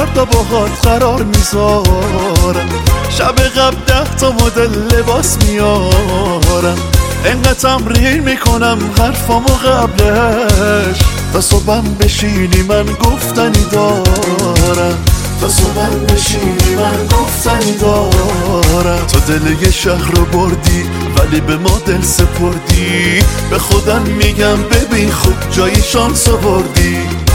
فردا باهات قرار میذارم، شب قبل 10 تا مدل لباس میارم، انقدر تمرین میکنم حرفامو قبلش، تا صبحم بشینی من گفتنی دارم، تا صبحم بشینی من گفتنی دارم. تو دل یه شهر رو بردی ولی به ما دل سپردی، به خودم میگم ببین خوب جای شانس آوردی.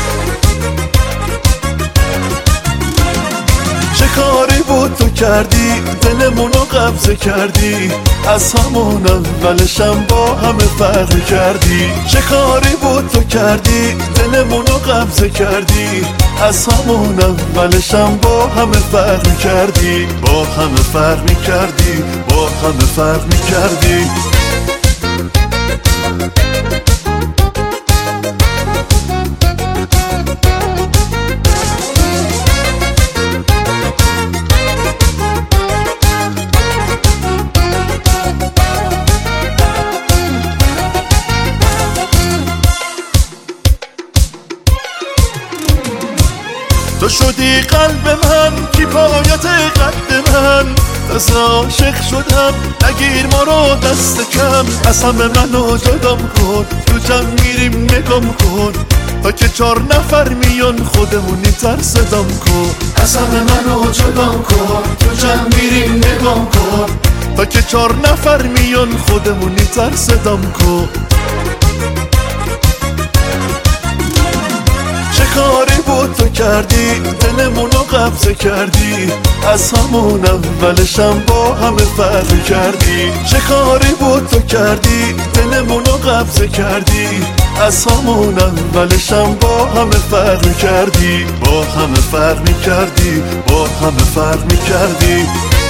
چه کاری بود تو کردی دلمونو قبضه کردی، از همون اولشم با همه فرق کردی. چه کاری بود تو کردی دلمونو قبضه کردی، از همون اولشم با همه فرق کردی، با همه فرق کردی، با همه فرق کردی. تو شدی قلب من کی پایت قد من، تازه عاشق شدم نگیر ما رو دست کم. از همه منو جدام کن تو جمع میریم نگام کن، تا که 4 نفر میان خودمونی تر صدام کن. از همه منو جدام کن تو جمع میریم نگام کن، تا که 4 نفر میان خودمونی تر صدام کن. چه کاری بود تو کردی دلمونو قبضه کردی، از همون اولشم با همه فرق کردی. چه کاری بود تو کردی دلمونو قبضه کردی، از همون اولشم با همه فرق کردی، با همه فرق کردی، با همه فرق کردی.